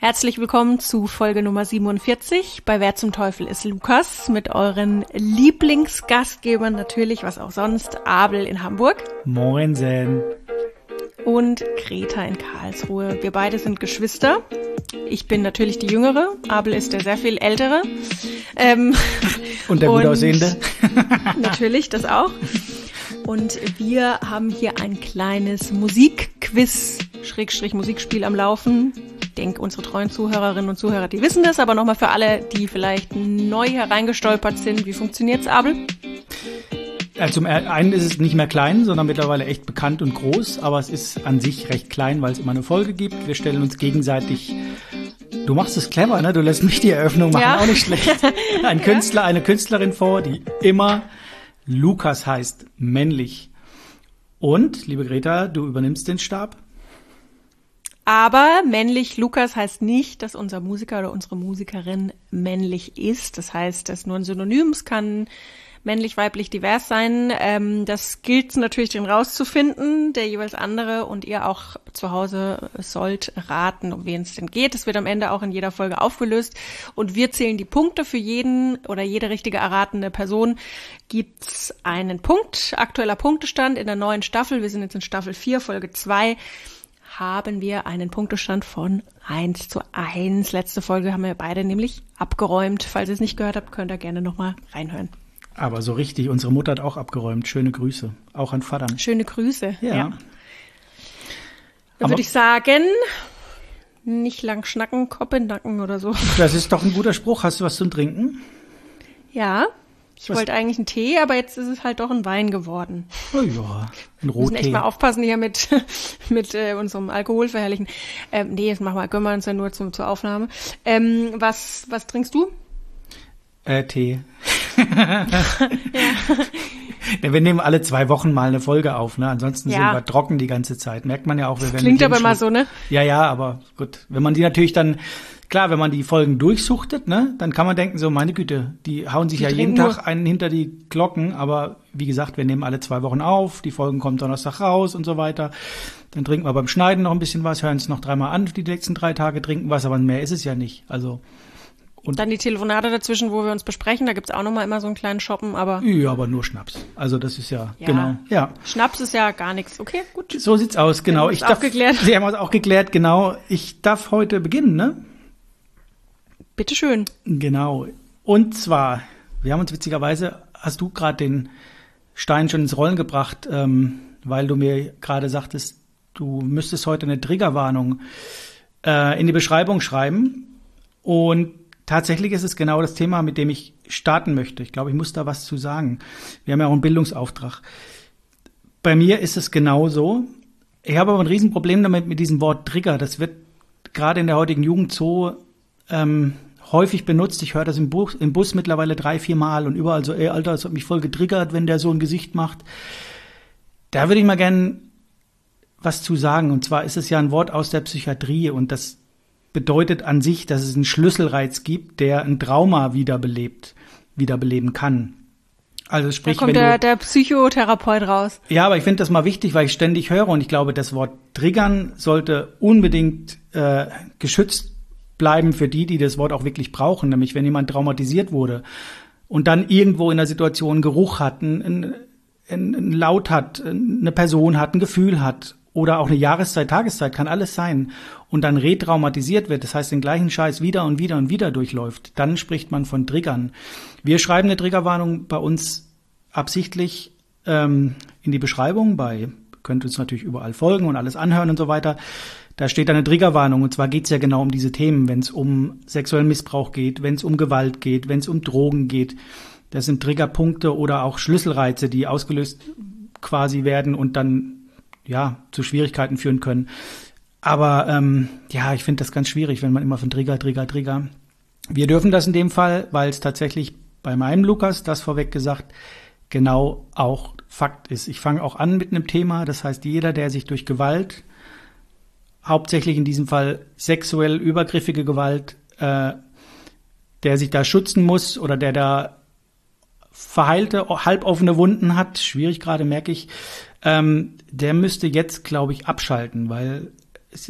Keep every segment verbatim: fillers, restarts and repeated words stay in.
Herzlich willkommen zu Folge Nummer siebenundvierzig bei Wer zum Teufel ist Lukas mit euren Lieblingsgastgebern natürlich, was auch sonst, Abel in Hamburg. Moinsen. Und Greta in Karlsruhe. Wir beide sind Geschwister. Ich bin natürlich die Jüngere, Abel ist der sehr viel Ältere. Ähm, und der gut aussehende. Natürlich, das auch. Und wir haben hier ein kleines Musikquiz, Schrägstrich Musikspiel am Laufen. Ich denke, unsere treuen Zuhörerinnen und Zuhörer, die wissen das, aber nochmal für alle, die vielleicht neu hereingestolpert sind. Wie funktioniert's, Abel? Ja, zum einen ist es nicht mehr klein, sondern mittlerweile echt bekannt und groß, aber es ist an sich recht klein, weil es immer eine Folge gibt. Wir stellen uns gegenseitig, du machst es clever, ne? Du lässt mich die Eröffnung machen, ja. Auch nicht schlecht. Ein Künstler, eine Künstlerin vor, die immer Lukas heißt, männlich. Und, liebe Greta, du übernimmst den Stab. Aber männlich Lukas heißt nicht, dass unser Musiker oder unsere Musikerin männlich ist. Das heißt, das ist nur ein Synonym. Es kann männlich, weiblich, divers sein. Ähm, das gilt natürlich, den rauszufinden, der jeweils andere, und ihr auch zu Hause sollt raten, um wen es denn geht. Das wird am Ende auch in jeder Folge aufgelöst. Und wir zählen die Punkte für jeden oder jede richtige erratene Person. Gibt's einen Punkt, aktueller Punktestand in der neuen Staffel. Wir sind jetzt in Staffel vier, Folge zwei. Haben wir einen Punktestand von eins zu eins. Letzte Folge haben wir beide nämlich abgeräumt. Falls ihr es nicht gehört habt, könnt ihr gerne nochmal reinhören. Aber so richtig, unsere Mutter hat auch abgeräumt. Schöne Grüße, auch an Vater. Schöne Grüße, ja. ja. Dann würde ich sagen, nicht lang schnacken, Kopf in den Nacken oder so. Das ist doch ein guter Spruch. Hast du was zum Trinken? Ja. Ich was? wollte eigentlich einen Tee, aber jetzt ist es halt doch ein Wein geworden. Oh ja, ein Rottee. Wir müssen echt mal aufpassen hier mit mit äh, unserem Alkoholverherrlichen. Ähm, nee, das machen wir, gönnen wir uns ja nur zum, zur Aufnahme. Ähm, was was trinkst du? Äh, Tee. ja. Wir nehmen alle zwei Wochen mal eine Folge auf, ne? Ansonsten ja. sind wir trocken die ganze Zeit. Merkt man ja auch. Wir werden Klingt aber immer so, ne? Ja, ja, aber gut. Wenn man die natürlich dann, klar, wenn man die Folgen durchsuchtet, ne, dann kann man denken, so, meine Güte, die hauen sich die ja jeden Tag nur einen hinter die Glocken. Aber wie gesagt, wir nehmen alle zwei Wochen auf, die Folgen kommen Donnerstag raus und so weiter. Dann trinken wir beim Schneiden noch ein bisschen was, hören es noch dreimal an, die nächsten drei Tage trinken was, aber mehr ist es ja nicht. Also und dann die Telefonate dazwischen, wo wir uns besprechen, da gibt's auch nochmal immer so einen kleinen Shoppen, aber... Ja, aber nur Schnaps. Also das ist ja, ja genau, ja. Schnaps ist ja gar nichts. Okay, gut. So sieht's aus, genau. Ich darf, geklärt. Sie haben es auch geklärt, genau. Ich darf heute beginnen, ne? Bitteschön. Genau. Und zwar, wir haben uns witzigerweise, hast du gerade den Stein schon ins Rollen gebracht, ähm, weil du mir gerade sagtest, du müsstest heute eine Triggerwarnung äh, in die Beschreibung schreiben. Und tatsächlich ist es genau das Thema, mit dem ich starten möchte. Ich glaube, ich muss da was zu sagen. Wir haben ja auch einen Bildungsauftrag. Bei mir ist es genauso. Ich habe aber ein Riesenproblem damit mit diesem Wort Trigger. Das wird gerade in der heutigen Jugend so ähm, häufig benutzt. Ich höre das im Bus, im Bus mittlerweile drei, vier Mal und überall so, ey, Alter, das hat mich voll getriggert, wenn der so ein Gesicht macht. Da würde ich mal gern was zu sagen. Und zwar ist es ja ein Wort aus der Psychiatrie und das bedeutet an sich, dass es einen Schlüsselreiz gibt, der ein Trauma wiederbelebt, wiederbeleben kann. Also sprich, da kommt wenn der, du, der Psychotherapeut raus. Ja, aber ich finde das mal wichtig, weil ich ständig höre und ich glaube, das Wort triggern sollte unbedingt äh, geschützt bleiben für die, die das Wort auch wirklich brauchen. Nämlich, wenn jemand traumatisiert wurde und dann irgendwo in der Situation einen Geruch hat, einen, einen, einen Laut hat, eine Person hat, ein Gefühl hat, oder auch eine Jahreszeit, Tageszeit, kann alles sein, und dann retraumatisiert wird, das heißt den gleichen Scheiß wieder und wieder und wieder durchläuft, dann spricht man von Triggern. Wir schreiben eine Triggerwarnung bei uns absichtlich ähm, in die Beschreibung, bei, könnt uns natürlich überall folgen und alles anhören und so weiter. Da steht eine Triggerwarnung, und zwar geht's ja genau um diese Themen, wenn es um sexuellen Missbrauch geht, wenn es um Gewalt geht, wenn es um Drogen geht. Das sind Triggerpunkte oder auch Schlüsselreize, die ausgelöst quasi werden und dann ja, zu Schwierigkeiten führen können. Aber ähm, ja, ich finde das ganz schwierig, wenn man immer von Trigger, Trigger, Trigger. Wir dürfen das in dem Fall, weil es tatsächlich bei meinem Lukas, das vorweg gesagt, genau auch Fakt ist. Ich fange auch an mit einem Thema, das heißt, jeder, der sich durch Gewalt, hauptsächlich in diesem Fall sexuell übergriffige Gewalt, äh, der sich da schützen muss oder der da verheilte, halboffene Wunden hat, schwierig gerade, merke ich, ähm, der müsste jetzt, glaube ich, abschalten, weil es ist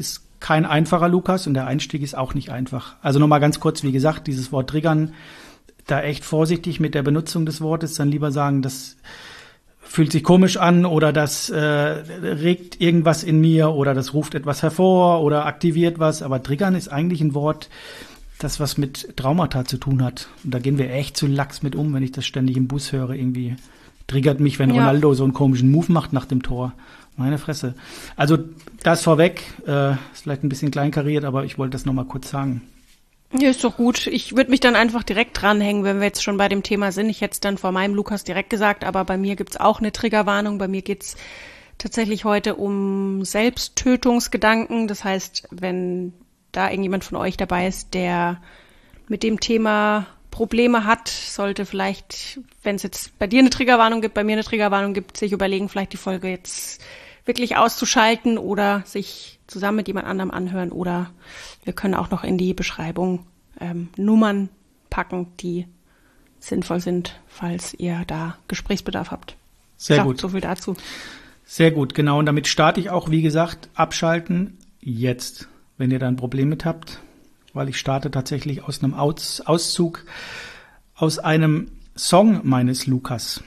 kein einfacher Lukas und der Einstieg ist auch nicht einfach. Also nochmal ganz kurz, wie gesagt, dieses Wort triggern, da echt vorsichtig mit der Benutzung des Wortes, dann lieber sagen, das fühlt sich komisch an oder das äh, regt irgendwas in mir oder das ruft etwas hervor oder aktiviert was. Aber triggern ist eigentlich ein Wort, das was mit Traumata zu tun hat. Und da gehen wir echt zu lax mit um, wenn ich das ständig im Bus höre. Irgendwie triggert mich, wenn ja. Ronaldo so einen komischen Move macht nach dem Tor. Meine Fresse. Also das vorweg, äh, ist vielleicht ein bisschen kleinkariert, aber ich wollte das nochmal kurz sagen. Ja, ist doch gut. Ich würde mich dann einfach direkt dranhängen, wenn wir jetzt schon bei dem Thema sind. Ich hätte es dann vor meinem Lukas direkt gesagt, aber bei mir gibt's auch eine Triggerwarnung. Bei mir geht's tatsächlich heute um Selbsttötungsgedanken. Das heißt, wenn da irgendjemand von euch dabei ist, der mit dem Thema Probleme hat, sollte vielleicht, wenn es jetzt bei dir eine Triggerwarnung gibt, bei mir eine Triggerwarnung gibt, sich überlegen, vielleicht die Folge jetzt wirklich auszuschalten oder sich zusammen mit jemand anderem anhören, oder wir können auch noch in die Beschreibung ähm, Nummern packen, die sinnvoll sind, falls ihr da Gesprächsbedarf habt. Sehr ja, gut. So viel dazu. Sehr gut, genau. Und damit starte ich auch, wie gesagt, abschalten jetzt, wenn ihr da ein Problem mit habt, weil ich starte tatsächlich aus einem Aus- Auszug aus einem Song meines Lukas.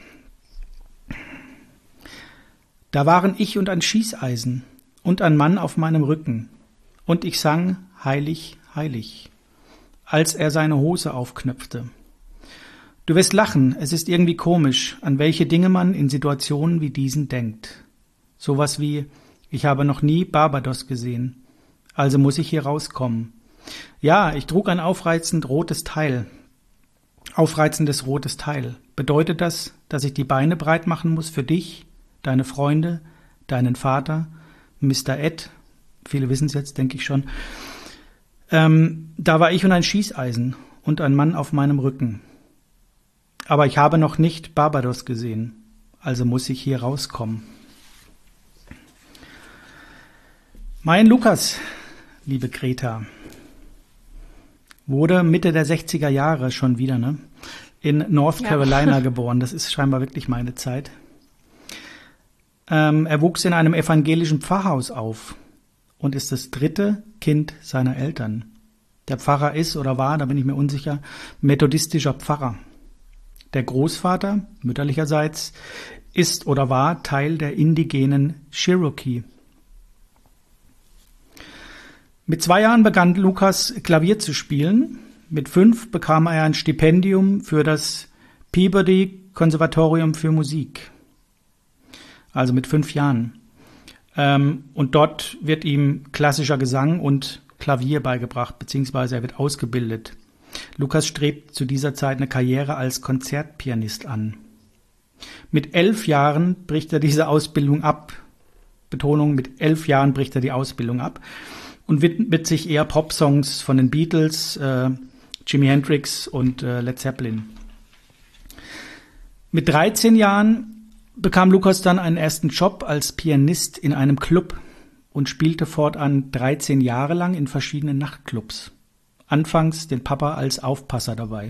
Da waren ich und ein Schießeisen und ein Mann auf meinem Rücken, und ich sang heilig, heilig, als er seine Hose aufknöpfte. Du wirst lachen, es ist irgendwie komisch, an welche Dinge man in Situationen wie diesen denkt. Sowas wie, ich habe noch nie Barbados gesehen, also muss ich hier rauskommen. Ja, ich trug ein aufreizend rotes Teil. Aufreizendes rotes Teil. Bedeutet das, dass ich die Beine breit machen muss für dich, deine Freunde, deinen Vater, Mister Ed, viele wissen es jetzt, denke ich schon. Ähm, da war ich und ein Schießeisen und ein Mann auf meinem Rücken. Aber ich habe noch nicht Barbados gesehen, also muss ich hier rauskommen. Mein Lukas, liebe Greta, wurde Mitte der sechziger Jahre schon wieder, ne, in North ja. Carolina geboren. Das ist scheinbar wirklich meine Zeit. Ähm, er wuchs in einem evangelischen Pfarrhaus auf und ist das dritte Kind seiner Eltern. Der Pfarrer ist oder war, da bin ich mir unsicher, methodistischer Pfarrer. Der Großvater, mütterlicherseits, ist oder war Teil der indigenen Cherokee. Mit zwei Jahren begann Lukas Klavier zu spielen. Mit fünf bekam er ein Stipendium für das Peabody Konservatorium für Musik. Also mit fünf Jahren. Ähm, und dort wird ihm klassischer Gesang und Klavier beigebracht, beziehungsweise er wird ausgebildet. Lukas strebt zu dieser Zeit eine Karriere als Konzertpianist an. Mit elf Jahren bricht er diese Ausbildung ab. Betonung, mit elf Jahren bricht er die Ausbildung ab und widmet sich eher Popsongs von den Beatles, äh, Jimi Hendrix und äh, Led Zeppelin. Mit dreizehn Jahren bekam Lukas dann einen ersten Job als Pianist in einem Club und spielte fortan dreizehn Jahre lang in verschiedenen Nachtclubs. Anfangs den Papa als Aufpasser dabei.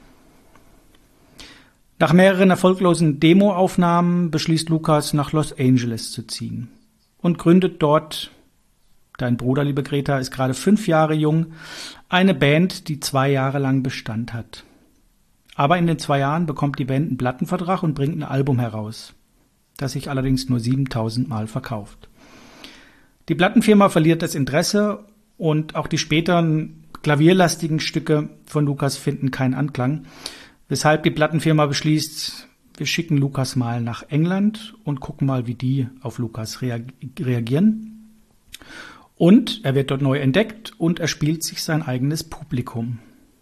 Nach mehreren erfolglosen Demoaufnahmen beschließt Lukas, nach Los Angeles zu ziehen und gründet dort, dein Bruder, liebe Greta, ist gerade fünf Jahre jung, eine Band, die zwei Jahre lang Bestand hat. Aber in den zwei Jahren bekommt die Band einen Plattenvertrag und bringt ein Album heraus, das sich allerdings nur siebentausend Mal verkauft. Die Plattenfirma verliert das Interesse und auch die späteren klavierlastigen Stücke von Lukas finden keinen Anklang, weshalb die Plattenfirma beschließt, wir schicken Lukas mal nach England und gucken mal, wie die auf Lukas reagieren. Und er wird dort neu entdeckt und er spielt sich sein eigenes Publikum.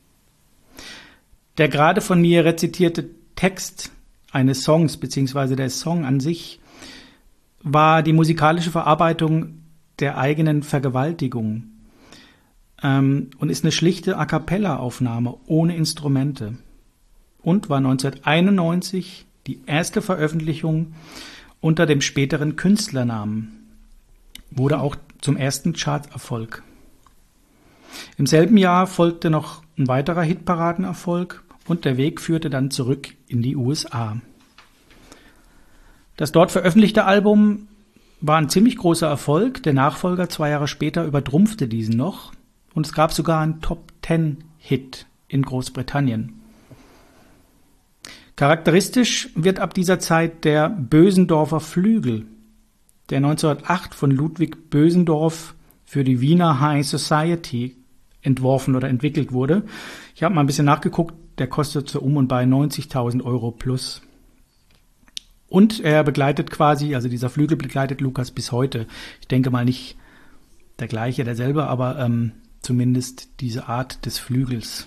Der gerade von mir rezitierte Text eines Songs, beziehungsweise der Song an sich, war die musikalische Verarbeitung der eigenen Vergewaltigung ähm, und ist eine schlichte A-cappella-Aufnahme ohne Instrumente und war neunzehnhunderteinundneunzig die erste Veröffentlichung unter dem späteren Künstlernamen, wurde auch zum ersten Charterfolg. Im selben Jahr folgte noch ein weiterer Hitparadenerfolg und der Weg führte dann zurück in die U S A. Das dort veröffentlichte Album war ein ziemlich großer Erfolg. Der Nachfolger zwei Jahre später übertrumpfte diesen noch. Und es gab sogar einen Top-Ten-Hit in Großbritannien. Charakteristisch wird ab dieser Zeit der Bösendorfer Flügel, der neunzehnhundertacht von Ludwig Bösendorf für die Wiener High Society entworfen oder entwickelt wurde. Ich habe mal ein bisschen nachgeguckt, der kostet so um und bei neunzigtausend Euro plus. Und er begleitet quasi, also dieser Flügel begleitet Lukas bis heute. Ich denke mal nicht der gleiche, derselbe, aber ähm, zumindest diese Art des Flügels.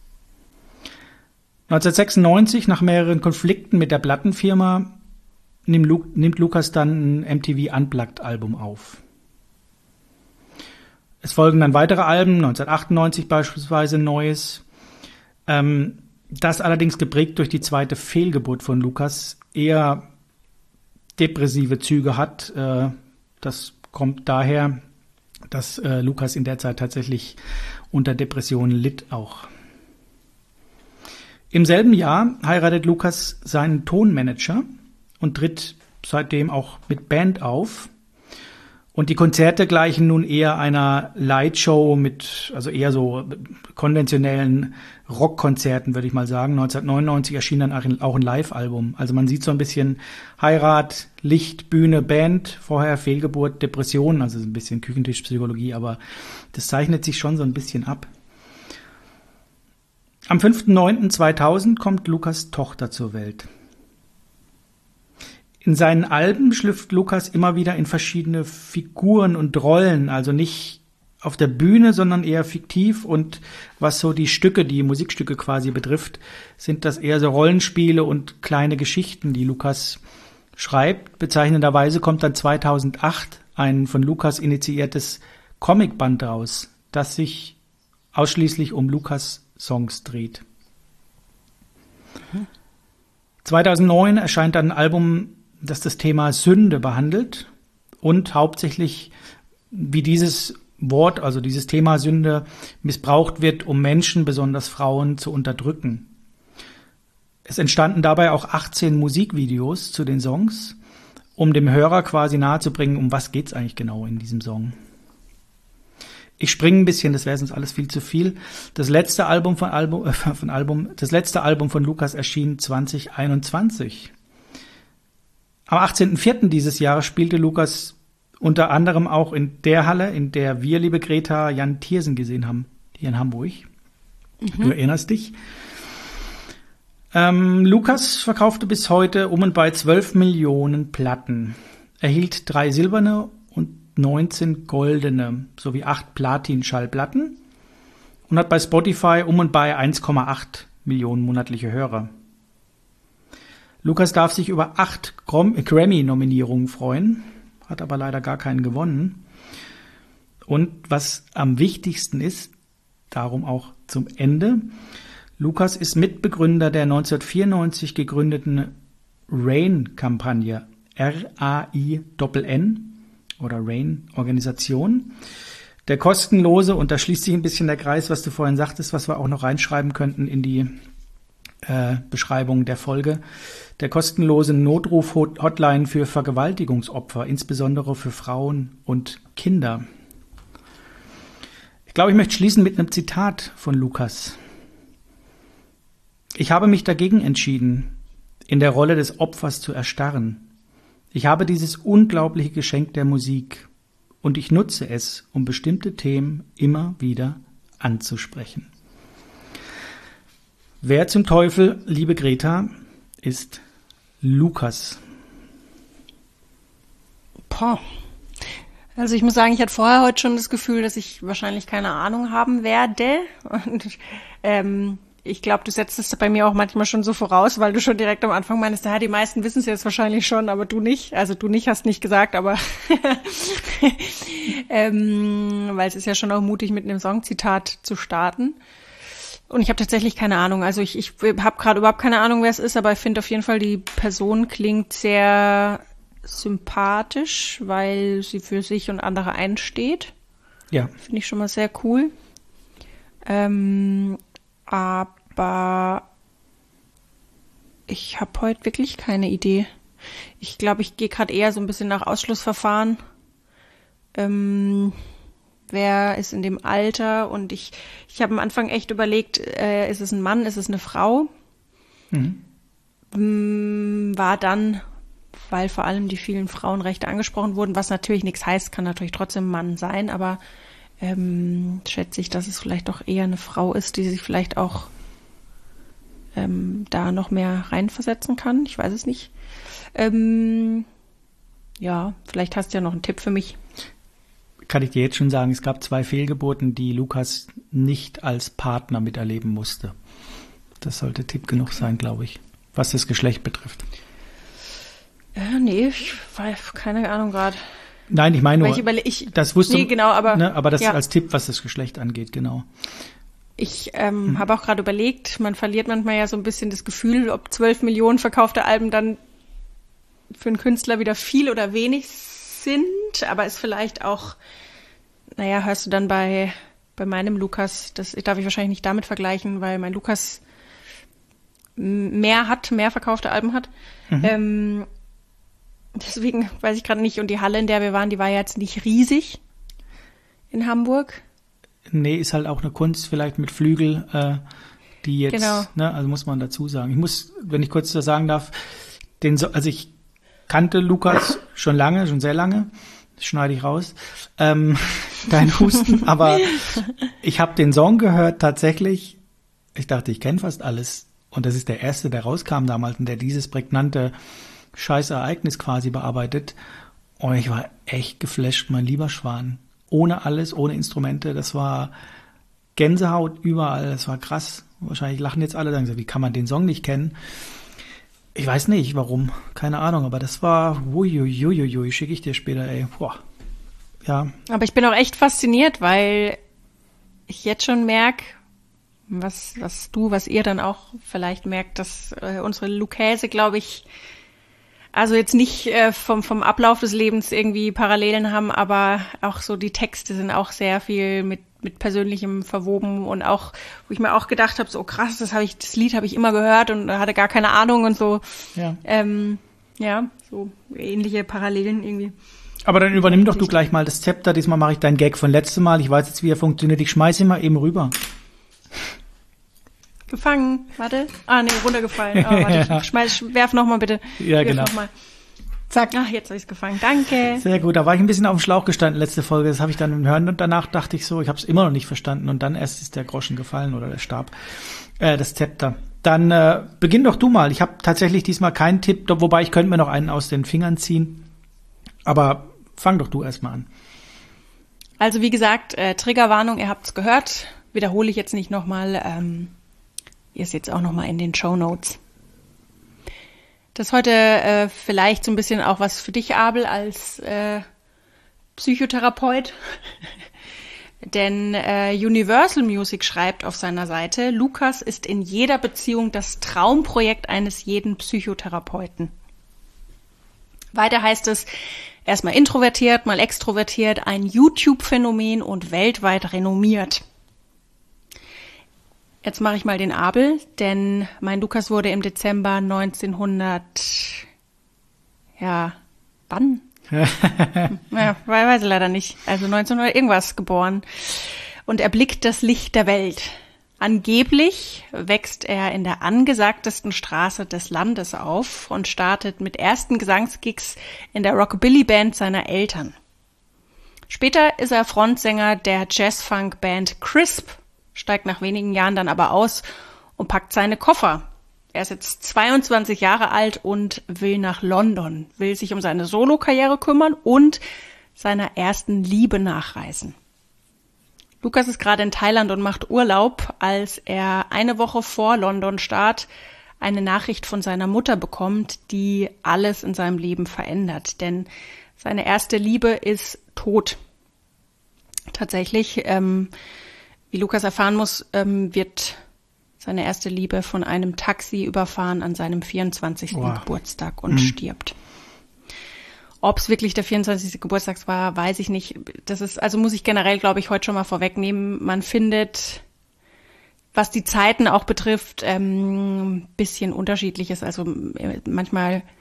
neunzehnhundertsechsundneunzig, nach mehreren Konflikten mit der Plattenfirma, nimmt, Lu- nimmt Lukas dann ein M T V Unplugged-Album auf. Es folgen dann weitere Alben, neunzehnhundertachtundneunzig beispielsweise ein neues, ähm, das allerdings geprägt durch die zweite Fehlgeburt von Lukas eher depressive Züge hat. Äh, das kommt daher, dass äh, Lukas in der Zeit tatsächlich unter Depressionen litt auch. Im selben Jahr heiratet Lukas seinen Tonmanager und tritt seitdem auch mit Band auf. Und die Konzerte gleichen nun eher einer Lightshow mit, also eher so konventionellen Rockkonzerten, würde ich mal sagen. neunzehnhundertneunundneunzig erschien dann auch ein Live-Album. Also man sieht so ein bisschen Heirat, Licht, Bühne, Band, vorher Fehlgeburt, Depression, also ein bisschen Küchentischpsychologie, aber das zeichnet sich schon so ein bisschen ab. Am fünften neunten zweitausend kommt Lukas' Tochter zur Welt. In seinen Alben schlüpft Lukas immer wieder in verschiedene Figuren und Rollen, also nicht auf der Bühne, sondern eher fiktiv. Und was so die Stücke, die Musikstücke quasi betrifft, sind das eher so Rollenspiele und kleine Geschichten, die Lukas schreibt. Bezeichnenderweise kommt dann zweitausendacht ein von Lukas initiiertes Comicband raus, das sich ausschließlich um Lukas Songs dreht. Mhm. zweitausendneun erscheint dann ein Album, das das Thema Sünde behandelt und hauptsächlich, wie dieses Wort, also dieses Thema Sünde, missbraucht wird, um Menschen, besonders Frauen, zu unterdrücken. Es entstanden dabei auch achtzehn Musikvideos zu den Songs, um dem Hörer quasi nahezubringen, um was geht's eigentlich genau in diesem Song. Ich springe ein bisschen, das wäre sonst alles viel zu viel. Das letzte Album von Album, äh, von Album, das letzte Album von Lukas erschien zwanzig einundzwanzig. Am achtzehnten vierten dieses Jahres spielte Lukas unter anderem auch in der Halle, in der wir, liebe Greta, Jan Thiersen gesehen haben, hier in Hamburg. Mhm. Du erinnerst dich. Ähm, Lukas verkaufte bis heute um und bei zwölf Millionen Platten, erhielt drei silberne und neunzehn goldene sowie acht Platin-Schallplatten und hat bei Spotify um und bei eins Komma acht Millionen monatliche Hörer. Lukas darf sich über acht Grammy-Nominierungen freuen, hat aber leider gar keinen gewonnen. Und was am wichtigsten ist, darum auch zum Ende, Lukas ist Mitbegründer der neunzehnhundertvierundneunzig gegründeten RAIN-Kampagne, R A I N N oder RAIN-Organisation. Der kostenlose, und da schließt sich ein bisschen der Kreis, was du vorhin sagtest, was wir auch noch reinschreiben könnten in die äh, Beschreibung der Folge, der kostenlose Notruf-Hotline für Vergewaltigungsopfer, insbesondere für Frauen und Kinder. Ich glaube, ich möchte schließen mit einem Zitat von Lukas. Ich habe mich dagegen entschieden, in der Rolle des Opfers zu erstarren. Ich habe dieses unglaubliche Geschenk der Musik und ich nutze es, um bestimmte Themen immer wieder anzusprechen. Wer zum Teufel, liebe Greta, ist Lukas? Boah. Also ich muss sagen, ich hatte vorher heute schon das Gefühl, dass ich wahrscheinlich keine Ahnung haben werde. Und ähm, ich glaube, du setzt es bei mir auch manchmal schon so voraus, weil du schon direkt am Anfang meinst, ja, die meisten wissen es jetzt wahrscheinlich schon, aber du nicht. Also du nicht, hast nicht gesagt, aber ähm, weil es ist ja schon auch mutig, mit einem Songzitat zu starten. Und ich habe tatsächlich keine Ahnung. Also ich, ich habe gerade überhaupt keine Ahnung, wer es ist, aber ich finde auf jeden Fall, die Person klingt sehr sympathisch, weil sie für sich und andere einsteht. Ja. Finde ich schon mal sehr cool. Ähm, aber ich habe heute wirklich keine Idee. Ich glaube, ich gehe gerade eher so ein bisschen nach Ausschlussverfahren. Ähm, wer ist in dem Alter? Und ich, ich habe am Anfang echt überlegt, äh, ist es ein Mann, ist es eine Frau? Mhm. Ähm, war dann, weil vor allem die vielen Frauenrechte angesprochen wurden, was natürlich nichts heißt, kann natürlich trotzdem ein Mann sein, aber ähm, schätze ich, dass es vielleicht doch eher eine Frau ist, die sich vielleicht auch ähm, da noch mehr reinversetzen kann. Ich weiß es nicht. Ähm, ja, vielleicht hast du ja noch einen Tipp für mich. Kann ich dir jetzt schon sagen, es gab zwei Fehlgeburten, die Lukas nicht als Partner miterleben musste. Das sollte Tipp genug sein, glaube ich, was das Geschlecht betrifft. Ja, nee, ich weiß, keine Ahnung gerade. Nein, ich meine nur, ich überle- ich, das wusste nee, genau, aber, ne, aber das ja. als Tipp, was das Geschlecht angeht, genau. Ich ähm, hm. habe auch gerade überlegt, man verliert manchmal ja so ein bisschen das Gefühl, ob zwölf Millionen verkaufte Alben dann für einen Künstler wieder viel oder wenig sind, aber ist vielleicht auch, naja, hörst du dann bei, bei meinem Lukas, das darf ich wahrscheinlich nicht damit vergleichen, weil mein Lukas mehr hat, mehr verkaufte Alben hat. Mhm. Ähm, deswegen weiß ich gerade nicht, und die Halle, in der wir waren, die war ja jetzt nicht riesig in Hamburg. Nee, ist halt auch eine Kunst, vielleicht mit Flügel, äh, die jetzt, genau. ne, also muss man dazu sagen. Ich muss, wenn ich kurz das sagen darf, den, so, also ich kannte Lukas schon lange, schon sehr lange, das schneide ich raus, ähm, dein Husten, aber ich habe den Song gehört tatsächlich, ich dachte, ich kenne fast alles, und das ist der erste, der rauskam damals und der dieses prägnante Scheißereignis quasi bearbeitet, und ich war echt geflasht, mein lieber Schwan. Ohne alles, ohne Instrumente, das war Gänsehaut überall, das war krass. Wahrscheinlich lachen jetzt alle, sagen so, wie kann man den Song nicht kennen? Ich weiß nicht, warum, keine Ahnung, aber das war, uiuiuiui, schicke ich dir später, ey, boah, ja. Aber ich bin auch echt fasziniert, weil ich jetzt schon merke, was, was du, was ihr dann auch vielleicht merkt, dass äh, unsere Lukäse, glaube ich, also jetzt nicht äh, vom, vom Ablauf des Lebens irgendwie Parallelen haben, aber auch so die Texte sind auch sehr viel mit, mit Persönlichem verwoben, und auch, wo ich mir auch gedacht habe, so krass, das habe ich, das Lied habe ich immer gehört und hatte gar keine Ahnung und so. Ja, ähm, ja, so ähnliche Parallelen irgendwie. Aber dann übernimm doch du gleich mal das Zepter. Diesmal mache ich deinen Gag von letztem Mal. Ich weiß jetzt, wie er funktioniert. Ich schmeiße ihn mal eben rüber. Gefangen, warte. Ah, nee, runtergefallen. Oh, warte, ja. ich schmeiß, werf nochmal bitte. Ja, werf genau. Noch mal. Zack. Ach, jetzt habe ich es gefangen. Danke. Sehr gut. Da war ich ein bisschen auf dem Schlauch gestanden, letzte Folge. Das habe ich dann im Hören, und danach dachte ich so, ich habe es immer noch nicht verstanden, und dann erst ist der Groschen gefallen oder der Stab, äh, das Zepter. Dann äh, beginn doch du mal. Ich habe tatsächlich diesmal keinen Tipp, wobei ich könnte mir noch einen aus den Fingern ziehen. Aber fang doch du erstmal an. Also wie gesagt, äh, Triggerwarnung, ihr habt's gehört. Wiederhole ich jetzt nicht nochmal. Ähm, ihr seht es auch nochmal in den Shownotes. Das ist heute äh, vielleicht so ein bisschen auch was für dich, Abel, als äh, Psychotherapeut. Denn äh, Universal Music schreibt auf seiner Seite, Lukas ist in jeder Beziehung das Traumprojekt eines jeden Psychotherapeuten. Weiter heißt es, erstmal introvertiert, mal extrovertiert, ein YouTube-Phänomen und weltweit renommiert. Jetzt mache ich mal den Abel, denn mein Lukas wurde im Dezember neunzehnhundert, ja, wann? ja, weiß ich leider nicht. Also neunzehnhundert irgendwas geboren. Und er blickt das Licht der Welt. Angeblich wächst er in der angesagtesten Straße des Landes auf und startet mit ersten Gesangsgigs in der Rockabilly-Band seiner Eltern. Später ist er Frontsänger der Jazz-Funk-Band Crisp, steigt nach wenigen Jahren dann aber aus und packt seine Koffer. Er ist jetzt zweiundzwanzig Jahre alt und will nach London, will sich um seine Solokarriere kümmern und seiner ersten Liebe nachreisen. Lukas ist gerade in Thailand und macht Urlaub, als er eine Woche vor London-Start eine Nachricht von seiner Mutter bekommt, die alles in seinem Leben verändert. Denn seine erste Liebe ist tot. Tatsächlich, ähm, wie Lukas erfahren muss, ähm, wird seine erste Liebe von einem Taxi überfahren an seinem vierundzwanzigsten Wow. Geburtstag und mhm. stirbt. Ob es wirklich der vierundzwanzigste Geburtstag war, weiß ich nicht. Das ist, also muss ich generell, glaube ich, heute schon mal vorwegnehmen. Man findet, was die Zeiten auch betrifft, ähm, ein bisschen unterschiedliches. Also äh, manchmal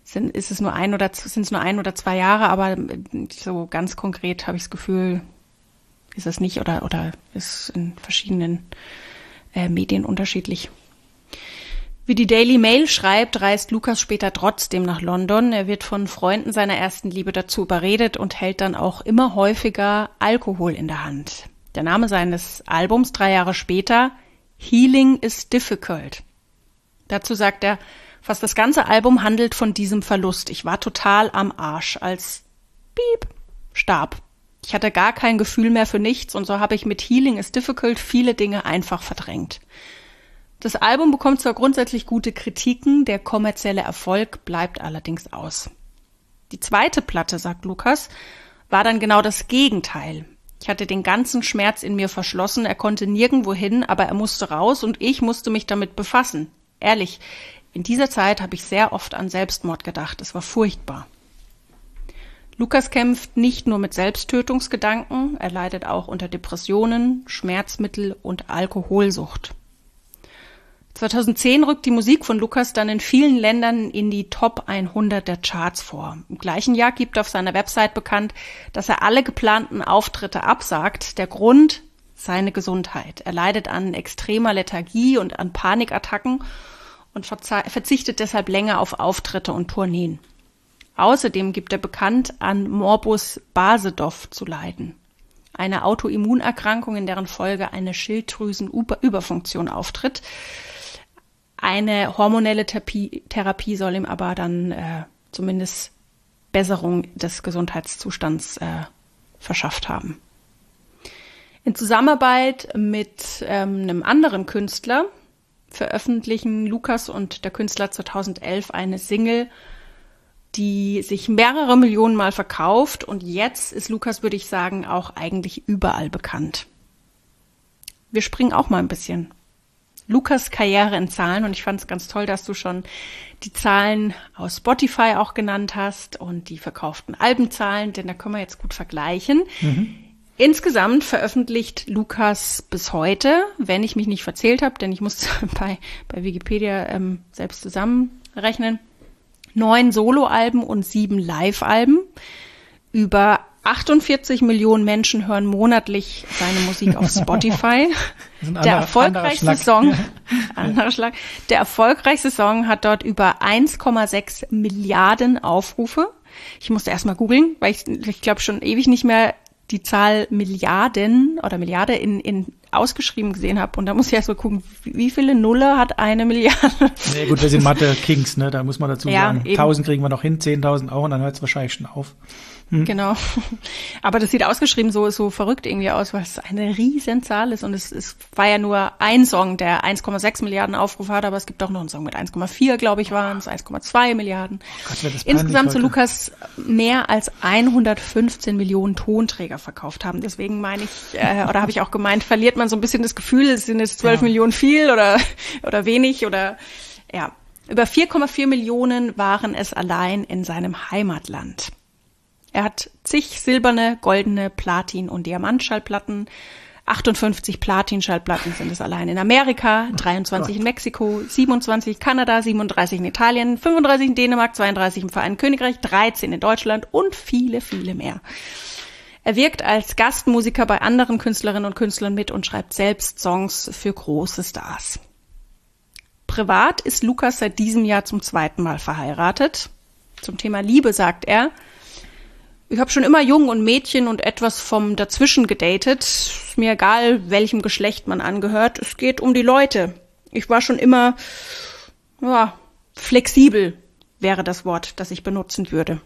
sind, ist es nur ein oder sind es nur ein oder zwei Jahre, aber so ganz konkret habe ich das Gefühl, ist es nicht oder oder ist in verschiedenen äh, Medien unterschiedlich. Wie die Daily Mail schreibt, reist Lukas später trotzdem nach London. Er wird von Freunden seiner ersten Liebe dazu überredet und hält dann auch immer häufiger Alkohol in der Hand. Der Name seines Albums drei Jahre später, Healing is Difficult. Dazu sagt er, fast das ganze Album handelt von diesem Verlust. Ich war total am Arsch, als Piep starb. Ich hatte gar kein Gefühl mehr für nichts und so habe ich mit Healing is Difficult viele Dinge einfach verdrängt. Das Album bekommt zwar grundsätzlich gute Kritiken, der kommerzielle Erfolg bleibt allerdings aus. Die zweite Platte, sagt Lukas, war dann genau das Gegenteil. Ich hatte den ganzen Schmerz in mir verschlossen, er konnte nirgendwo hin, aber er musste raus und ich musste mich damit befassen. Ehrlich, in dieser Zeit habe ich sehr oft an Selbstmord gedacht, es war furchtbar. Lukas kämpft nicht nur mit Selbsttötungsgedanken, er leidet auch unter Depressionen, Schmerzmittel und Alkoholsucht. zweitausendzehn rückt die Musik von Lukas dann in vielen Ländern in die Top hundert der Charts vor. Im gleichen Jahr gibt er auf seiner Website bekannt, dass er alle geplanten Auftritte absagt. Der Grund? Seine Gesundheit. Er leidet an extremer Lethargie und an Panikattacken und verzichtet deshalb länger auf Auftritte und Tourneen. Außerdem gibt er bekannt, an Morbus Basedow zu leiden. Eine Autoimmunerkrankung, in deren Folge eine Schilddrüsenüberfunktion auftritt. Eine hormonelle Therapie, Therapie soll ihm aber dann äh, zumindest Besserung des Gesundheitszustands äh, verschafft haben. In Zusammenarbeit mit ähm, einem anderen Künstler veröffentlichen Lukas und der Künstler zweitausendelf eine Single, die sich mehrere Millionen Mal verkauft und jetzt ist Lukas, würde ich sagen, auch eigentlich überall bekannt. Wir springen auch mal ein bisschen. Lukas Karriere in Zahlen und ich fand es ganz toll, dass du schon die Zahlen aus Spotify auch genannt hast und die verkauften Albenzahlen, denn da können wir jetzt gut vergleichen. Mhm. Insgesamt veröffentlicht Lukas bis heute, wenn ich mich nicht verzählt habe, denn ich musste bei, bei Wikipedia ähm, selbst zusammenrechnen, neun Soloalben und sieben Live-Alben. Über achtundvierzig Millionen Menschen hören monatlich seine Musik auf Spotify. Der anderer, erfolgreichste anderer Song, anderer Schlag, der erfolgreichste Song hat dort über eins Komma sechs Milliarden Aufrufe. Ich musste erst mal googeln, weil ich, ich glaube schon ewig nicht mehr die Zahl Milliarden oder Milliarde in, in ausgeschrieben gesehen habe. Und da muss ich erst mal gucken, wie viele Nuller hat eine Milliarde? Nee, gut, wir sind Mathe-Kings, ne? Da muss man dazu ja, sagen. Eben. tausend kriegen wir noch hin, zehntausend auch und dann hört es wahrscheinlich schon auf. Hm. Genau. Aber das sieht ausgeschrieben so, so verrückt irgendwie aus, weil es eine riesen Zahl ist. Und es, es war ja nur ein Song, der eins Komma sechs Milliarden Aufrufe hat, aber es gibt auch noch einen Song mit eins Komma vier, glaube ich, waren es, eins Komma zwei Milliarden. Oh Gott, das Insgesamt heute. so Lukas mehr als hundertfünfzehn Millionen Tonträger verkauft haben. Deswegen meine ich, äh, oder habe ich auch gemeint, verliert man so ein bisschen das Gefühl, es sind jetzt zwölf ja. Millionen viel oder, oder wenig oder, ja. Über vier Komma vier Millionen waren es allein in seinem Heimatland. Er hat zig silberne, goldene, Platin- und Diamantschallplatten. achtundfünfzig Platin-Schallplatten sind es allein in Amerika, dreiundzwanzig oh in Mexiko, siebenundzwanzig in Kanada, siebenunddreißig in Italien, fünfunddreißig in Dänemark, zweiunddreißig im Vereinigten Königreich, dreizehn in Deutschland und viele, viele mehr. Er wirkt als Gastmusiker bei anderen Künstlerinnen und Künstlern mit und schreibt selbst Songs für große Stars. Privat ist Lukas seit diesem Jahr zum zweiten Mal verheiratet. Zum Thema Liebe sagt er: Ich habe schon immer Jungen und Mädchen und etwas vom Dazwischen gedatet. Ist mir egal, welchem Geschlecht man angehört. Es geht um die Leute. Ich war schon immer, ja, flexibel wäre das Wort, das ich benutzen würde.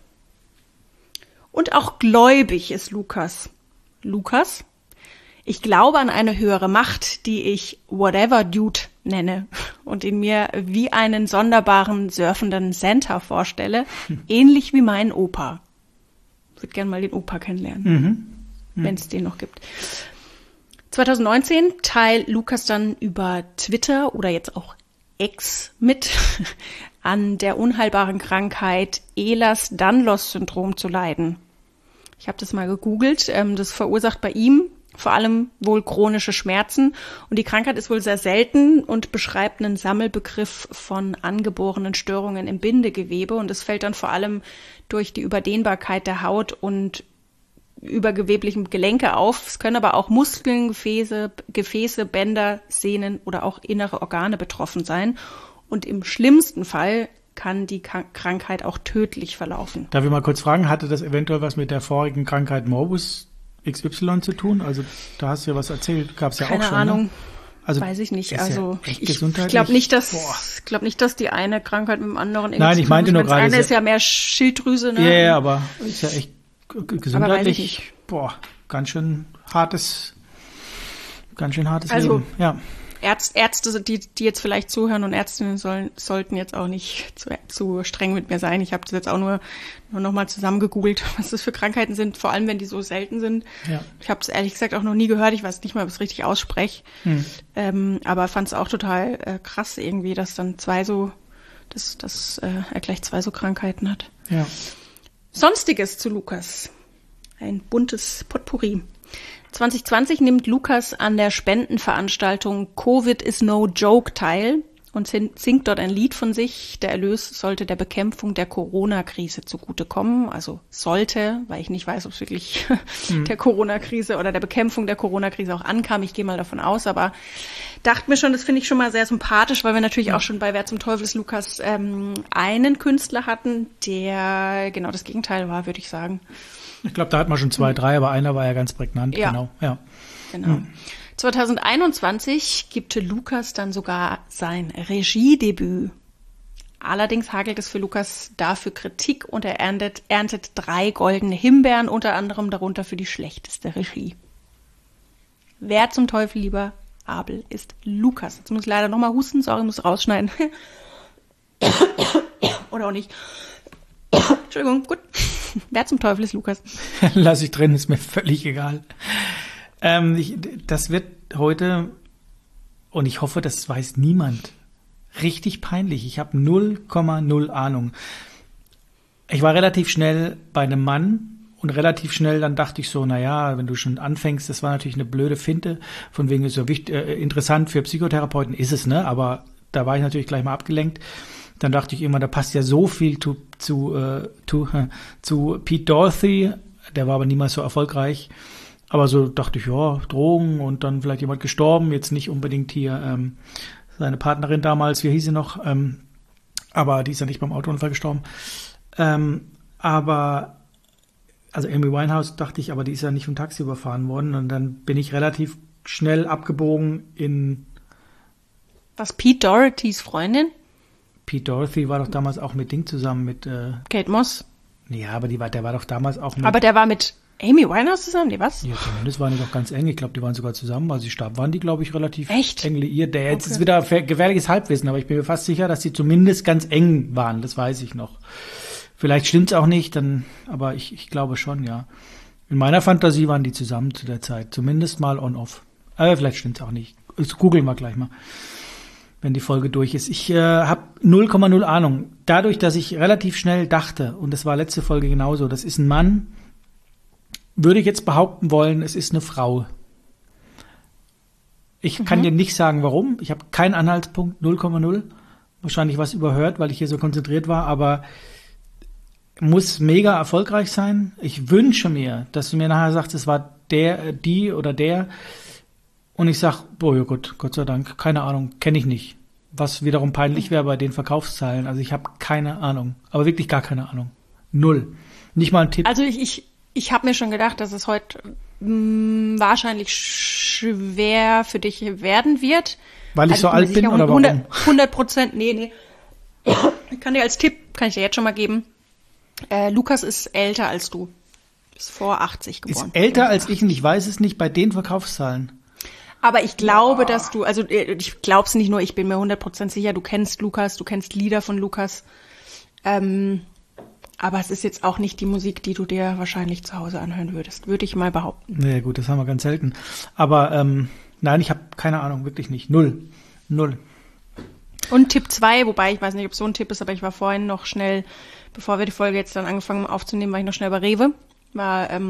Und auch gläubig ist Lukas. Lukas? Ich glaube an eine höhere Macht, die ich Whatever Dude nenne und ihn mir wie einen sonderbaren surfenden Santa vorstelle, hm. ähnlich wie meinen Opa. Ich würde gerne mal den Opa kennenlernen, mhm. mhm. wenn es den noch gibt. zwanzig neunzehn teilt Lukas dann über Twitter oder jetzt auch X mit, an der unheilbaren Krankheit Ehlers-Danlos-Syndrom zu leiden. Ich habe das mal gegoogelt. Das verursacht bei ihm vor allem wohl chronische Schmerzen. Und die Krankheit ist wohl sehr selten und beschreibt einen Sammelbegriff von angeborenen Störungen im Bindegewebe. Und es fällt dann vor allem durch die Überdehnbarkeit der Haut und übergeweblichen Gelenke auf. Es können aber auch Muskeln, Gefäße, Gefäße, Bänder, Sehnen oder auch innere Organe betroffen sein. Und im schlimmsten Fall kann die Krankheit auch tödlich verlaufen. Darf ich mal kurz fragen, hatte das eventuell was mit der vorigen Krankheit Morbus X Y zu tun? Also da hast du ja was erzählt, gab es ja Keine auch schon. Keine Ahnung, ne? Also weiß ich nicht. Also ja ich, ich glaube nicht, dass ich glaube nicht, dass die eine Krankheit mit dem anderen. Nein, ich meinte nur gerade. Das eine ist ja mehr Schilddrüse, ne? Ja, yeah, aber ist ja echt gesundheitlich. Boah, ganz schön hartes, ganz schön hartes also, Leben. Ja. Ärz, Ärzte, die, die jetzt vielleicht zuhören und Ärztinnen sollen, sollten jetzt auch nicht zu, zu streng mit mir sein. Ich habe das jetzt auch nur, nur noch mal zusammengegoogelt, was das für Krankheiten sind, vor allem wenn die so selten sind. Ja. Ich habe es ehrlich gesagt auch noch nie gehört. Ich weiß nicht mal, ob ich es richtig ausspreche. Hm. Ähm, aber fand es auch total äh, krass irgendwie, dass dann zwei so, dass, dass äh, er gleich zwei so Krankheiten hat. Ja. Sonstiges zu Lukas. Ein buntes Potpourri. zwanzig zwanzig nimmt Lukas an der Spendenveranstaltung Covid is no joke teil und singt dort ein Lied von sich. Der Erlös sollte der Bekämpfung der Corona-Krise zugutekommen. Also sollte, weil ich nicht weiß, ob es wirklich mhm. der Corona-Krise oder der Bekämpfung der Corona-Krise auch ankam. Ich gehe mal davon aus, aber dachte mir schon, das finde ich schon mal sehr sympathisch, weil wir natürlich auch schon bei Wer zum Teufel ist Lukas ähm, einen Künstler hatten, der genau das Gegenteil war, würde ich sagen. Ich glaube, da hat man schon zwei, drei, aber einer war ja ganz prägnant. Ja. Genau. Ja. Genau. Hm. zwanzig einundzwanzig gibt Lukas dann sogar sein Regiedebüt. Allerdings hagelt es für Lukas dafür Kritik und er erntet, erntet drei goldene Himbeeren, unter anderem darunter für die schlechteste Regie. Wer zum Teufel, lieber Abel, ist Lukas? Jetzt muss ich leider nochmal husten, sorry, muss rausschneiden. Oder auch nicht. Entschuldigung, gut. Wer zum Teufel ist Lukas? Lass ich drin, ist mir völlig egal. Ähm, ich, das wird heute, und ich hoffe, das weiß niemand, richtig peinlich. Ich habe null Komma null Ahnung. Ich war relativ schnell bei einem Mann und relativ schnell dann dachte ich so, naja, wenn du schon anfängst, das war natürlich eine blöde Finte, von wegen ist so wichtig, äh, interessant für Psychotherapeuten ist es, ne? Aber da war ich natürlich gleich mal abgelenkt. Dann dachte ich immer, da passt ja so viel zu, zu, äh, zu, äh, zu Pete Doherty, der war aber niemals so erfolgreich. Aber so dachte ich, ja, Drogen und dann vielleicht jemand gestorben, jetzt nicht unbedingt hier ähm, seine Partnerin damals, wie hieß sie noch, ähm, aber die ist ja nicht beim Autounfall gestorben. Ähm, aber, also Amy Winehouse dachte ich, aber die ist ja nicht vom Taxi überfahren worden und dann bin ich relativ schnell abgebogen in... Was, Pete Dohertys Freundin? Pete Doherty war doch damals auch mit Ding zusammen, mit... Äh, Kate Moss. Ja, aber die war, der war doch damals auch mit... Aber der war mit Amy Winehouse zusammen, nee, was? Ja, zumindest waren die doch ganz eng. Ich glaube, die waren sogar zusammen. Als sie starb, waren die, glaube ich, relativ Echt? eng liiert. Der jetzt Okay. ist wieder gefährliches Halbwissen, aber ich bin mir fast sicher, dass sie zumindest ganz eng waren. Das weiß ich noch. Vielleicht stimmt's auch nicht, dann, aber ich, ich glaube schon, ja. In meiner Fantasie waren die zusammen zu der Zeit. Zumindest mal on-off. Aber vielleicht stimmt's auch nicht. Das googeln wir gleich mal, wenn die Folge durch ist. Ich äh, habe null Komma null Ahnung. Dadurch, dass ich relativ schnell dachte, und das war letzte Folge genauso, das ist ein Mann, würde ich jetzt behaupten wollen, es ist eine Frau. Ich mhm. kann dir nicht sagen, warum. Ich habe keinen Anhaltspunkt, null Komma null. Wahrscheinlich was überhört, weil ich hier so konzentriert war, aber muss mega erfolgreich sein. Ich wünsche mir, dass du mir nachher sagst, es war der, die oder der. Und ich sag, boah, ja gut, Gott sei Dank, keine Ahnung, kenne ich nicht. Was wiederum peinlich wäre bei den Verkaufszahlen. Also ich habe keine Ahnung, aber wirklich gar keine Ahnung. Null. Nicht mal ein Tipp. Also ich, ich, ich habe mir schon gedacht, dass es heute mh, wahrscheinlich schwer für dich werden wird. Weil ich also so alt bin oder warum? hundert Prozent, nee, nee. Ich kann dir als Tipp, kann ich dir jetzt schon mal geben, äh, Lukas ist älter als du. Ist vor achtzig geboren. Ist älter als ich und ich weiß es nicht bei den Verkaufszahlen. Aber ich glaube, dass du, also ich glaub's nicht nur, ich bin mir hundert Prozent sicher, du kennst Lukas, du kennst Lieder von Lukas. Ähm, aber es ist jetzt auch nicht die Musik, die du dir wahrscheinlich zu Hause anhören würdest, würde ich mal behaupten. Nee, gut, das haben wir ganz selten. Aber ähm, nein, ich habe keine Ahnung, wirklich nicht. Null. Null. Und Tipp zwei, wobei ich weiß nicht, ob es so ein Tipp ist, aber ich war vorhin noch schnell, bevor wir die Folge jetzt dann angefangen haben aufzunehmen, war ich noch schnell bei Rewe. War ähm,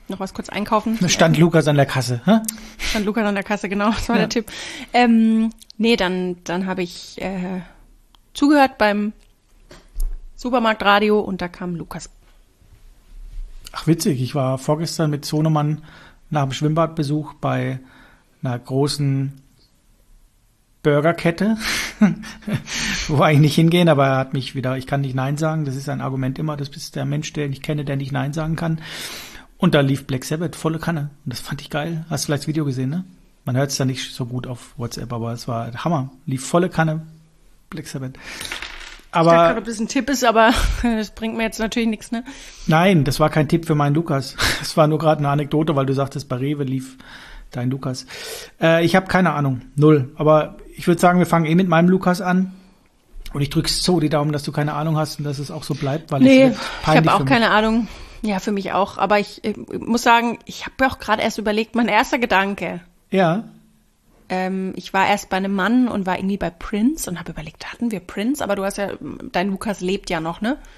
noch was kurz einkaufen. Da stand Lukas an der Kasse, hä? Stand Lukas an der Kasse, genau, das war Ja. der Tipp. Ähm, nee, dann, dann habe ich äh, zugehört beim Supermarktradio und da kam Lukas. Ach, witzig. Ich war vorgestern mit Sohnemann nach dem Schwimmbadbesuch bei einer großen Burgerkette, wo wir eigentlich nicht hingehen, aber er hat mich wieder, ich kann nicht Nein sagen, das ist ein Argument immer, das ist der Mensch, den ich kenne, der nicht Nein sagen kann. Und da lief Black Sabbath, volle Kanne. Und das fand ich geil. Hast du vielleicht das Video gesehen, ne? Man hört es da nicht so gut auf WhatsApp, aber es war Hammer. Lief volle Kanne, Black Sabbath. Aber Ich dachte gerade, ob das ein Tipp ist, aber das bringt mir jetzt natürlich nichts, ne? nein, das war kein Tipp für meinen Lukas. Das war nur gerade eine Anekdote, weil du sagtest, bei Rewe lief dein Lukas. Äh, ich habe keine Ahnung, null. Aber ich würde sagen, wir fangen eh mit meinem Lukas an. Und ich drücke so die Daumen, dass du keine Ahnung hast und dass es auch so bleibt, weil Nee, es wird ich peinlich habe auch für mich. keine Ahnung. Ja, für mich auch. Aber ich, ich muss sagen, ich habe mir auch gerade erst überlegt, mein erster Gedanke. Ja, Ähm, ich war erst bei einem Mann und war irgendwie bei Prince und habe überlegt, hatten wir Prince? Aber du hast ja, dein Lukas lebt ja noch, ne?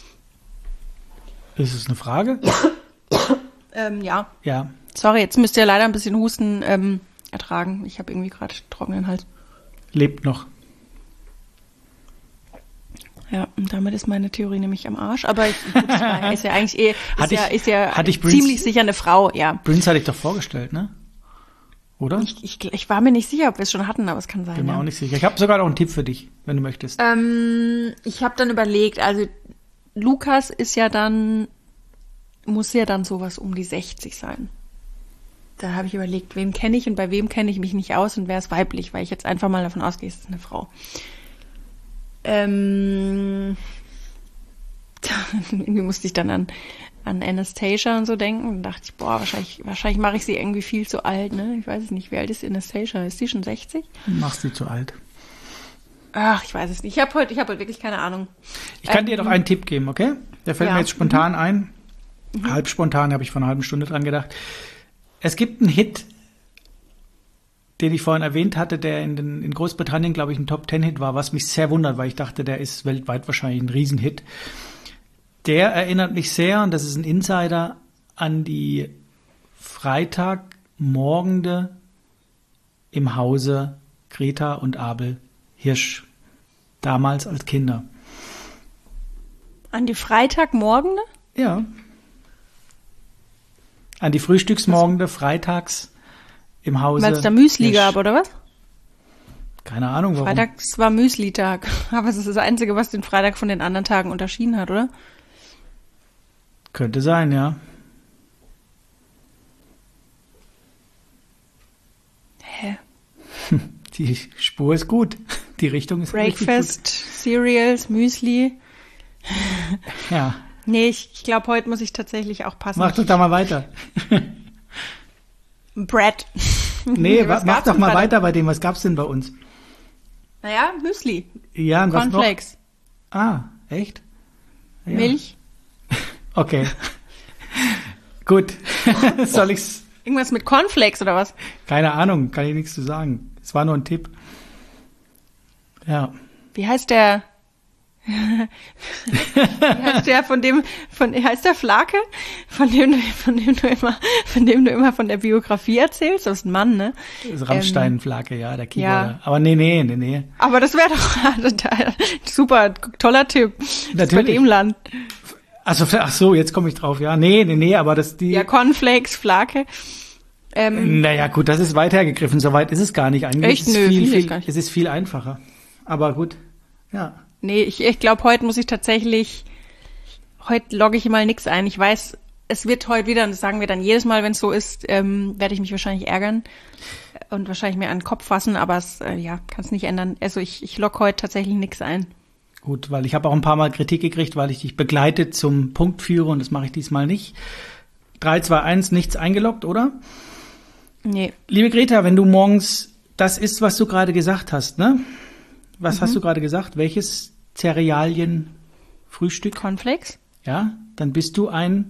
ist es eine Frage? Ähm, ja. Ja. Sorry, jetzt müsst ihr leider ein bisschen Husten ähm, ertragen. Ich habe irgendwie gerade trockenen Hals. Lebt noch. Ja, und damit ist meine Theorie nämlich am Arsch. Aber ich, gut, ich war, ist ja eigentlich eh, ist Hatte ja, ich- ist ja hatte ich Prince- ziemlich sicher eine Frau, ja. Prince hatte ich doch vorgestellt, ne? Oder? Ich, ich, ich war mir nicht sicher, ob wir es schon hatten, aber es kann sein. Bin mir ja. auch nicht sicher. Ich habe sogar noch einen Tipp für dich, wenn du möchtest. Ähm, ich habe dann überlegt, also Lukas ist ja dann, muss ja dann sowas um die sechzig sein. Da habe ich überlegt, wen kenne ich und bei wem kenne ich mich nicht aus und wer ist weiblich, weil ich jetzt einfach mal davon ausgehe, es ist eine Frau. Ähm, irgendwie musste ich dann an, an Anastasia und so denken und dachte ich, boah, wahrscheinlich, wahrscheinlich mache ich sie irgendwie viel zu alt, ne? Ich weiß es nicht, wie alt ist Anastasia? Ist die schon sechzig? Machst du zu alt. Ach, ich weiß es nicht. Ich habe heute, ich habe heute wirklich keine Ahnung. Ich kann Ähm, dir doch einen Tipp geben, okay? Der fällt ja. mir jetzt spontan ein. Halb spontan, habe ich vor einer halben Stunde dran gedacht. Es gibt einen Hit, den ich vorhin erwähnt hatte, der in, den, in Großbritannien, glaube ich, ein Top-Ten-Hit war, was mich sehr wundert, weil ich dachte, der ist weltweit wahrscheinlich ein Riesenhit. Der erinnert mich sehr, und das ist ein Insider, an die Freitagmorgende im Hause Greta und Abel Hirsch, damals als Kinder. An die Freitagmorgen? Ja. An die Frühstücksmorgende freitags im Hause. Weil es da Müsli Hirsch. gab, oder was? Keine Ahnung, warum. Freitags war Müsli-Tag. Aber es ist das Einzige, was den Freitag von den anderen Tagen unterschieden hat, oder? Könnte sein, ja. Hä? Die Spur ist gut. Die Richtung ist richtig Breakfast, Cereals, Müsli. gut. Ja. Nee, ich, ich glaube, heute muss ich tatsächlich auch passen. Mach doch da mal weiter. Bread. Nee, Was wa- mach gab's doch denn mal Freitag? weiter bei dem. Was gab's denn bei uns? Naja, Müsli. Ja, und was noch? Cornflakes. Ah, echt? Ja. Milch. Okay. Gut. Soll ich's? Irgendwas mit Cornflakes oder was? Keine Ahnung, kann ich nichts zu sagen. Es war nur ein Tipp. Ja. Wie heißt der? Wie heißt der von dem, von, heißt der Flake? Von dem, du- von dem du immer, von dem du immer von der Biografie erzählst? Das ist ein Mann, ne? Das ist Rammstein-Flake, ja, der Keyboarder. ja. Aber nee, nee, nee, nee. Aber das wäre doch super, toller Tipp. Das ist bei Natürlich. dem Land. Also, ach so, jetzt komme ich drauf. Ja, nee, nee, nee, aber das die. Ja, Cornflakes, Flake. Ähm, Naja, gut, das ist weit hergegriffen. Soweit ist es gar nicht. Eigentlich Echt? ist es Nö, viel, finde ich viel, gar nicht. es ist viel einfacher. Aber gut, ja. nee, ich, ich glaube, heute muss ich tatsächlich, heute logge ich mal nix ein. Ich weiß, es wird heute wieder, und das sagen wir dann jedes Mal, wenn es so ist, ähm, werde ich mich wahrscheinlich ärgern und wahrscheinlich mir an den Kopf fassen, aber es, äh, ja, kann es nicht ändern. Also ich, ich logge heute tatsächlich nix ein. Gut, weil ich habe auch ein paar Mal Kritik gekriegt, weil ich dich begleite zum Punkt führe und das mache ich diesmal nicht. drei, zwei, eins, nichts eingeloggt, oder? Nee, Liebe Greta, wenn du morgens das isst, was du gerade gesagt hast, ne? Was hast du gerade gesagt? Welches Cerealien-Frühstück? Cornflakes? Ja, dann bist du ein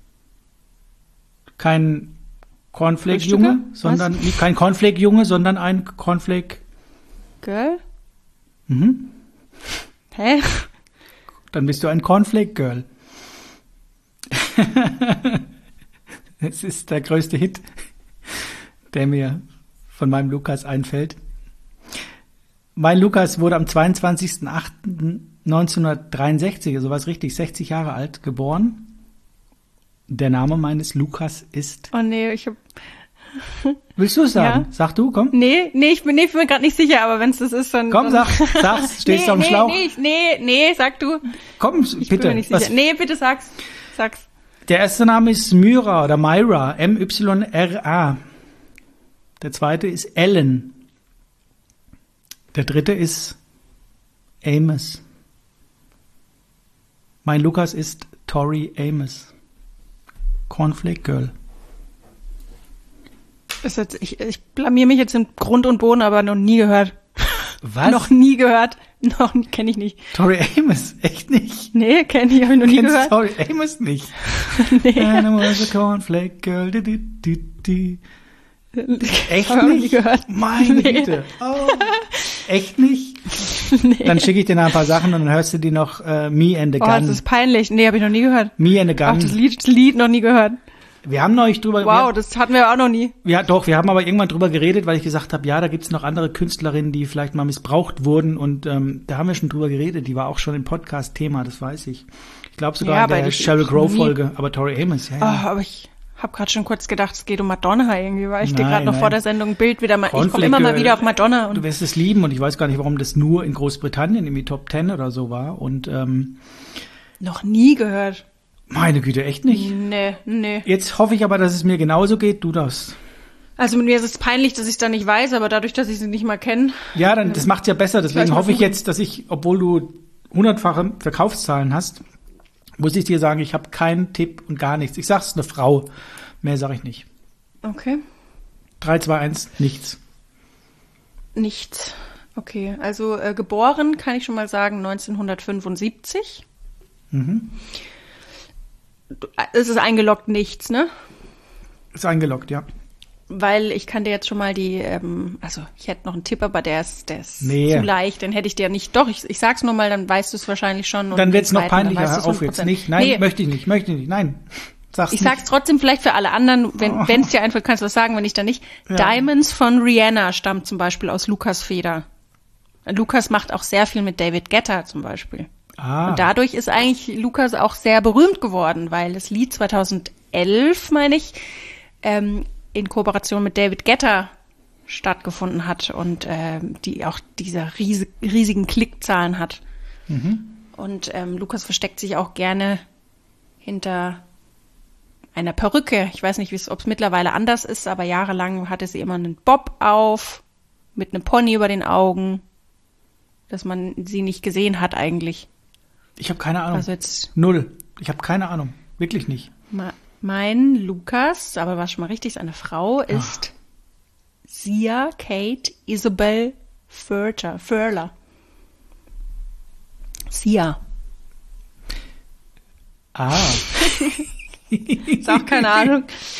kein Cornflake-Junge, Frühstücker? sondern nicht kein Cornflake-Junge, sondern ein Cornflake. Girl? Mhm. Hä? Dann bist du ein Cornflake-Girl. Es ist der größte Hit, der mir von meinem Lukas einfällt. Mein Lukas wurde am zweiundzwanzigsten achten neunzehnhundertdreiundsechzig, also war es richtig, sechzig Jahre alt, geboren. Der Name meines Lukas ist... Oh nee, ich hab... Willst du es sagen? Ja. Sag du, komm. Nee, nee, ich bin, nee, ich bin mir gerade nicht sicher, aber wenn es das ist, dann... Komm, dann sag, sag's, stehst nee, du am nee, Schlauch. Nee, nee, nee, sag du. Komm, Ich bitte. bin mir nicht sicher. Was- Nee, bitte sag's. Sag's. Der erste Name ist Myra oder Myra, M Y R A. Der zweite ist Ellen. Der dritte ist Amos. Mein Lukas ist Tori Amos. Cornflake Girl. Ist jetzt, ich, ich blamier mich jetzt in Grund und Boden, aber noch nie gehört. Was? Noch nie gehört. Noch kenne ich nicht. Tori Amos, echt nicht? Nee, kenne ich, habe ich noch nie Kennst gehört. Tori Amos nicht? Nee. And I was a cornflake girl. Di, di, di, di. Echt Hab ich noch nie nicht? gehört. Meine Nee. Güte. Oh. Echt nicht? Nee. Dann schicke ich dir noch ein paar Sachen und dann hörst du die noch äh, Me and the Oh, das Gun. ist peinlich. Nee, habe ich noch nie gehört. Me and the Ach, das Gun. Lied, das Lied noch nie gehört. Wir haben neulich drüber... Wow, wir, das hatten wir auch noch nie. ja, doch, wir haben aber irgendwann drüber geredet, weil ich gesagt habe, ja, da gibt's noch andere Künstlerinnen, die vielleicht mal missbraucht wurden und ähm, da haben wir schon drüber geredet. Die war auch schon im Podcast Thema, das weiß ich. Ich glaube sogar Ja, in der aber ich- Sheryl ich Crow nie- Folge, aber Tori Amos, ja, Oh, ja. aber ich habe gerade schon kurz gedacht, es geht um Madonna irgendwie, weil ich dir Nein, gerade noch nein. vor der Sendung ein Bild wieder mal. Ich komme Cornflake immer mal Girl, wieder auf Madonna Du und wirst es lieben und ich weiß gar nicht, warum das nur in Großbritannien irgendwie Top Ten oder so war und ähm, noch nie gehört. meine Güte, echt nicht. Nee, nee. Jetzt hoffe ich aber, dass es mir genauso geht, du darfst. Also mit mir ist es peinlich, dass ich es da nicht weiß, aber dadurch, dass ich sie nicht mal kenne. Ja, dann, das macht's ja besser. Deswegen Gleich mal hoffe ich googeln. jetzt, dass ich, obwohl du hundertfache Verkaufszahlen hast, muss ich dir sagen, ich habe keinen Tipp und gar nichts. Ich sag's, eine Frau. Mehr sage ich nicht. Okay. drei, zwei, eins, nichts. Nichts. Okay, also äh, geboren kann ich schon mal sagen neunzehnhundertfünfundsiebzig. Mhm. Du- äh, Es ist eingeloggt nichts, ne? Ist eingeloggt, ja. Weil ich kann dir jetzt schon mal die, ähm, also ich hätte noch einen Tipp, aber der ist, der ist Nee. zu leicht, den hätte ich dir nicht. Doch, ich, ich sag's nur mal, dann weißt du es wahrscheinlich schon. und Dann wird's den noch zweiten, dann peinlicher. weißt Hör du's auf jetzt hundert Prozent. nicht. Nein, Nee, möchte ich nicht, möchte ich nicht. Nein. Sag's ich nicht. sag's trotzdem vielleicht für alle anderen, wenn Oh. es dir einfällt, kannst du was sagen, wenn nicht, dann nicht. Ja. Diamonds von Rihanna stammt zum Beispiel aus Lukas Feder. Lukas macht auch sehr viel mit David Guetta zum Beispiel. Ah. Und dadurch ist eigentlich Lukas auch sehr berühmt geworden, weil das Lied zweitausendelf, meine ich, ähm, in Kooperation mit David Guetta stattgefunden hat und ähm, die auch diese riesig, riesigen Klickzahlen hat. Mhm. Und ähm, Lukas versteckt sich auch gerne hinter einer Perücke. Ich weiß nicht, ob es mittlerweile anders ist, aber jahrelang hatte sie immer einen Bob auf, mit einem Pony über den Augen, dass man sie nicht gesehen hat eigentlich. Ich habe keine Ahnung. Also jetzt Null. Ich habe keine Ahnung. Wirklich nicht. ma- mein Lukas, aber war schon mal richtig, ist eine Frau, ist Sia Kate Isabel Furter, Furler. Sia. Ah. Ist auch keine Ahnung.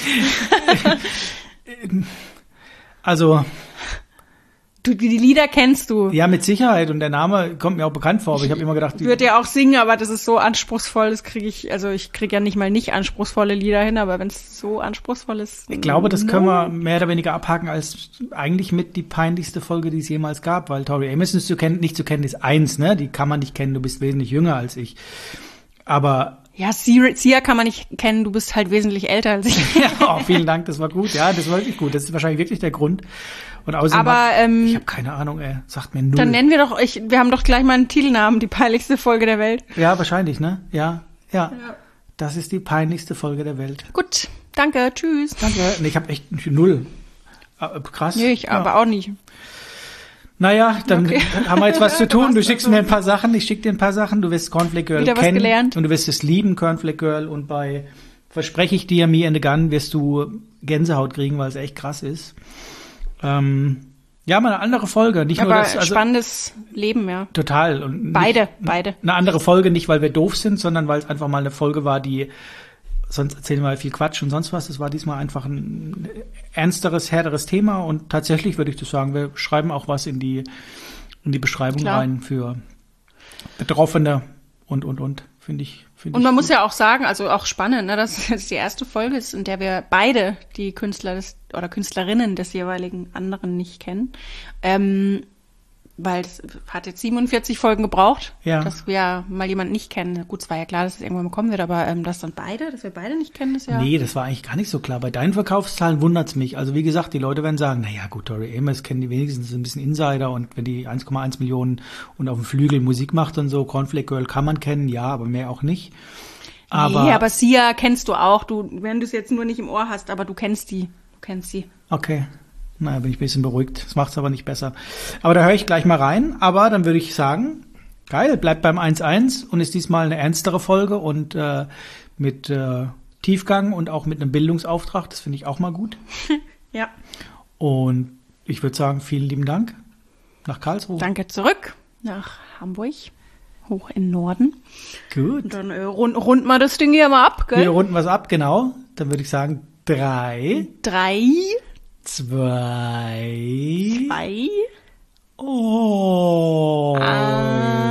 Also, Du, die die Lieder kennst du. ja, mit Sicherheit. Und der Name kommt mir auch bekannt vor. Aber ich habe immer gedacht, Ich die, würde ja auch singen, aber das ist so anspruchsvoll, das kriege ich, also ich kriege ja nicht mal nicht anspruchsvolle Lieder hin, aber wenn es so anspruchsvoll ist. ich glaube, das können no. wir mehr oder weniger abhaken als eigentlich mit die peinlichste Folge, die es jemals gab. Weil Tori Amos nicht zu kennen, nicht zu kennen ist eins, ne? Die kann man nicht kennen. Du bist wesentlich jünger als ich. Aber Ja, Sia, Sia kann man nicht kennen, du bist halt wesentlich älter als ich. ja, oh, vielen Dank, das war gut. Ja, das war wirklich gut. Das ist wahrscheinlich wirklich der Grund. Und außerdem Aber, hab, ähm, ich habe keine Ahnung, ey. Sagt mir null. Dann nennen wir doch, ich, wir haben doch gleich mal einen Titelnamen, die peinlichste Folge der Welt. Ja, wahrscheinlich, ne? Ja, ja. Das ist die peinlichste Folge der Welt. Gut, danke, tschüss. Danke. Nee, ich habe echt null. Ah, krass. Nee, ich ja. aber auch nicht. Naja, dann Okay. haben wir jetzt was zu tun. Du hast schickst also- mir ein paar Sachen, ich schick dir ein paar Sachen. Du wirst Cornflake Girl Wieder was kennen. gelernt. Und du wirst es lieben, Cornflake Girl. Und bei Verspreche ich dir, Me and the Gun, wirst du Gänsehaut kriegen, weil es echt krass ist. Ähm, ja, mal eine andere Folge. Nicht Aber nur das, also spannendes Leben, ja. total. Und nicht- Beide, beide. Eine andere Folge, nicht weil wir doof sind, sondern weil es einfach mal eine Folge war, die sonst erzählen wir viel Quatsch und sonst was. Das war diesmal einfach ein ernsteres, härteres Thema und tatsächlich würde ich das sagen, wir schreiben auch was in die in die Beschreibung Klar. rein für Betroffene und und und Finde ich, finde Und ich man gut. muss ja auch sagen, also auch spannend, ne, dass es jetzt die erste Folge ist, in der wir beide die Künstler des, oder Künstlerinnen des jeweiligen anderen nicht kennen. Ähm, weil es hat jetzt siebenundvierzig Folgen gebraucht, Ja. dass wir mal jemanden nicht kennen. Gut, es war ja klar, dass es irgendwann mal kommen wird, aber ähm, dass dann beide, dass wir beide nicht kennen, ist ja... Nee, das war eigentlich gar nicht so klar. Bei deinen Verkaufszahlen wundert's mich. Also wie gesagt, die Leute werden sagen, naja gut, Tori Amos kennen die wenigstens ein bisschen Insider und wenn die eins Komma eins Millionen und auf dem Flügel Musik macht und so, Cornflake Girl kann man kennen, ja, aber mehr auch nicht. Aber, nee, aber Sia kennst du auch, du, wenn du es jetzt nur nicht im Ohr hast, aber du kennst die, du kennst sie. Okay. Naja, bin ich ein bisschen beruhigt. Das macht's aber nicht besser. Aber da höre ich gleich mal rein. Aber dann würde ich sagen, geil, bleibt beim eins eins und ist diesmal eine ernstere Folge und äh, mit äh, Tiefgang und auch mit einem Bildungsauftrag. Das finde ich auch mal gut. Ja. Und ich würde sagen, vielen lieben Dank nach Karlsruhe. Danke zurück nach Hamburg, hoch in Norden. Gut. Und dann äh, rund, rund mal das Ding hier mal ab, gell? Wir runden was ab, genau. Dann würde ich sagen, drei, Drei, zwei, zwei, oh. eins.